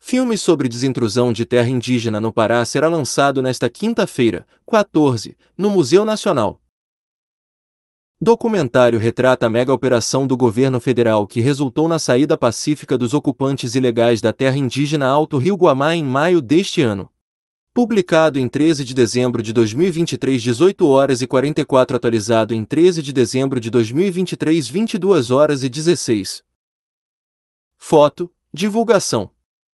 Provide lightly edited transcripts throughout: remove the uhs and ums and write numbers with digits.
Filme sobre desintrusão de terra indígena no Pará será lançado nesta quinta-feira, 14, no Museu Nacional. Documentário retrata a mega-operação do governo federal que resultou na saída pacífica dos ocupantes ilegais da terra indígena Alto Rio Guamá em maio deste ano. Publicado em 13 de dezembro de 2023, 18 horas e 44, atualizado em 13 de dezembro de 2023, 22 horas e 16. Foto, divulgação.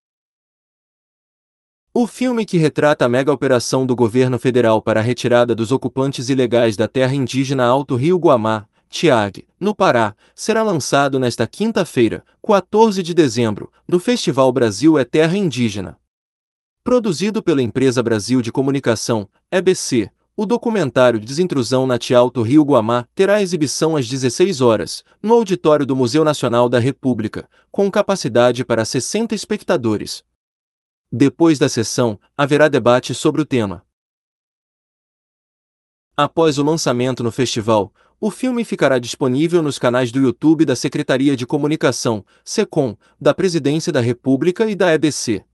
O filme que retrata a mega-operação do governo federal para a retirada dos ocupantes ilegais da terra indígena Alto Rio Guamá, TIAG, no Pará, será lançado nesta quinta-feira, 14 de dezembro, no Festival Brasil é Terra Indígena. Produzido pela Empresa Brasil de Comunicação, EBC, o documentário Desintrusão na Tia Alto Rio Guamá terá exibição às 16 horas, no auditório do Museu Nacional da República, com capacidade para 60 espectadores. Depois da sessão, haverá debate sobre o tema. Após o lançamento no festival, o filme ficará disponível nos canais do YouTube da Secretaria de Comunicação, SECOM, da Presidência da República e da EBC.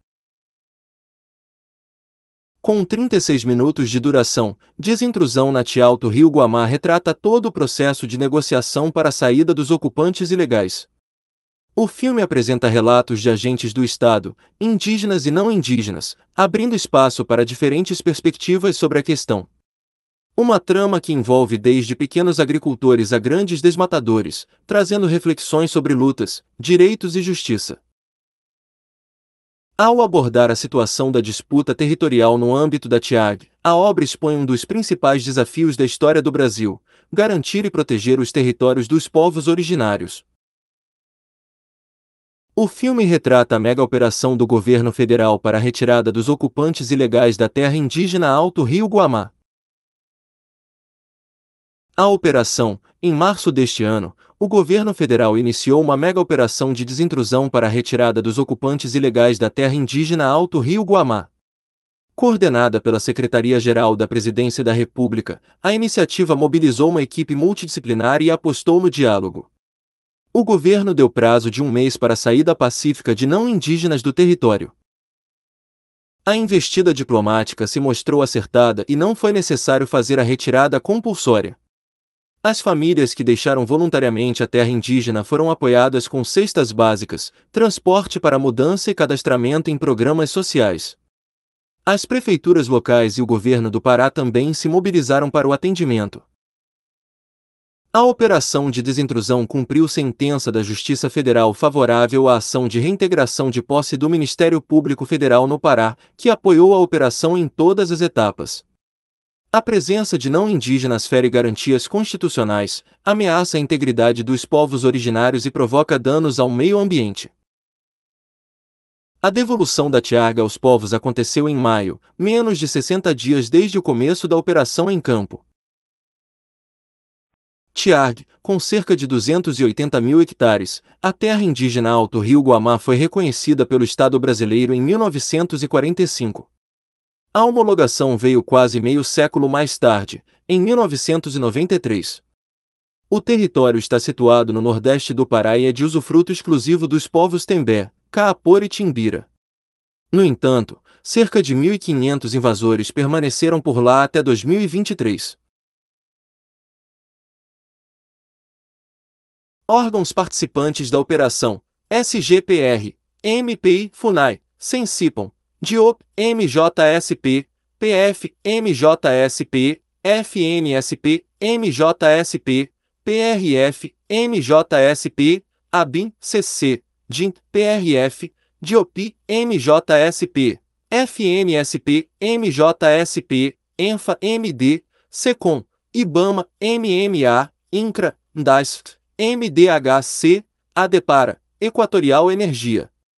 Com 36 minutos de duração, Desintrusão na Tia Alto Rio Guamá retrata todo o processo de negociação para a saída dos ocupantes ilegais. O filme apresenta relatos de agentes do Estado, indígenas e não indígenas, abrindo espaço para diferentes perspectivas sobre a questão. Uma trama que envolve desde pequenos agricultores a grandes desmatadores, trazendo reflexões sobre lutas, direitos e justiça. Ao abordar a situação da disputa territorial no âmbito da TIAG, a obra expõe um dos principais desafios da história do Brasil: garantir e proteger os territórios dos povos originários. O filme retrata a mega-operação do governo federal para a retirada dos ocupantes ilegais da terra indígena Alto Rio Guamá. A operação, em março deste ano, o governo federal iniciou uma mega-operação de desintrusão para a retirada dos ocupantes ilegais da terra indígena Alto Rio Guamá. Coordenada pela Secretaria-Geral da Presidência da República, a iniciativa mobilizou uma equipe multidisciplinar e apostou no diálogo. O governo deu prazo de um mês para a saída pacífica de não indígenas do território. A investida diplomática se mostrou acertada e não foi necessário fazer a retirada compulsória. As famílias que deixaram voluntariamente a terra indígena foram apoiadas com cestas básicas, transporte para mudança e cadastramento em programas sociais. As prefeituras locais e o governo do Pará também se mobilizaram para o atendimento. A operação de desintrusão cumpriu sentença da Justiça Federal favorável à ação de reintegração de posse do Ministério Público Federal no Pará, que apoiou a operação em todas as etapas. A presença de não indígenas fere garantias constitucionais, ameaça a integridade dos povos originários e provoca danos ao meio ambiente. A devolução da TIAG aos povos aconteceu em maio, menos de 60 dias desde o começo da operação em campo. TIAG, com cerca de 280 mil hectares, a terra indígena Alto Rio Guamá foi reconhecida pelo Estado brasileiro em 1945. A homologação veio quase meio século mais tarde, em 1993. O território está situado no nordeste do Pará e é de usufruto exclusivo dos povos Tembé, Caapora e Timbira. No entanto, cerca de 1.500 invasores permaneceram por lá até 2023. Órgãos participantes da operação: SGPR, MPI, FUNAI, SENSIPOM, DIOP, MJSP, PF, MJSP, FNSP, MJSP, PRF, MJSP, ABIN, CC, DIN, PRF, DIOP, MJSP, FNSP, MJSP, ENFA, MD, SECOM, IBAMA, MMA, INCRA, DASFT, MDHC, ADEPARA, Equatorial Energia.